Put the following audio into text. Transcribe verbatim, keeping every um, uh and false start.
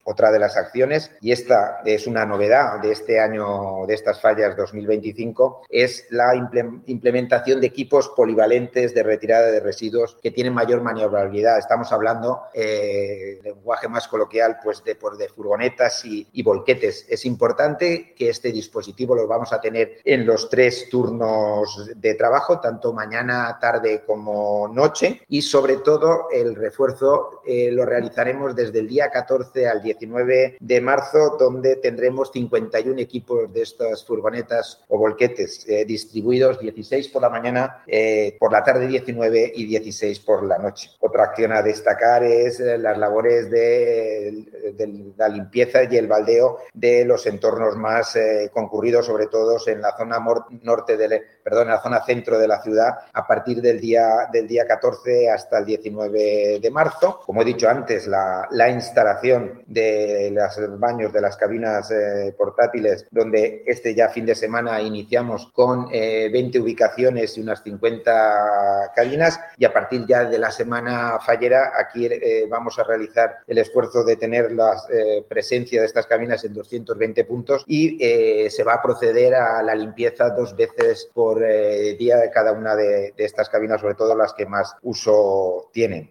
otra de las acciones, y esta es una novedad de este año, de estas fallas dos mil veinticinco, es la implementación de equipos polivalentes de retirada de residuos que tienen mayor maniobrabilidad. Estamos hablando, eh, lenguaje más coloquial, pues de, de furgonetas y, y volquetes. Es importante que este dispositivo lo vamos a tener en los tres turnos de trabajo, tanto mañana, tarde como noche, y sobre todo el refuerzo eh, lo realizaremos desde el día catorce al diecinueve de marzo, donde tendremos cincuenta y uno equipos de estas furgonetas o volquetes eh, distribuidos, dieciséis por la mañana, eh, por la tarde diecinueve y dieciséis por la noche. Otra acción a destacar es eh, las labores de, de la limpieza y el baldeo de los entornos más eh, concurridos, sobre todo en la zona norte de, perdón, en la zona centro de la ciudad, a partir del día, del día catorce hasta el diecinueve de marzo. Como he dicho antes, la, la instalación de los baños, de las cabinas eh, portátiles, donde este ya fin de semana iniciamos con eh, veinte ubicaciones y unas cincuenta cabinas, y a partir ya de la semana fallera aquí eh, vamos a realizar el esfuerzo de tener la eh, presencia de estas cabinas en doscientos veinte puntos, y eh, se va a proceder a la limpieza dos veces por eh, día de cada una de, de estas cabinas, sobre todo las que más uso tienen.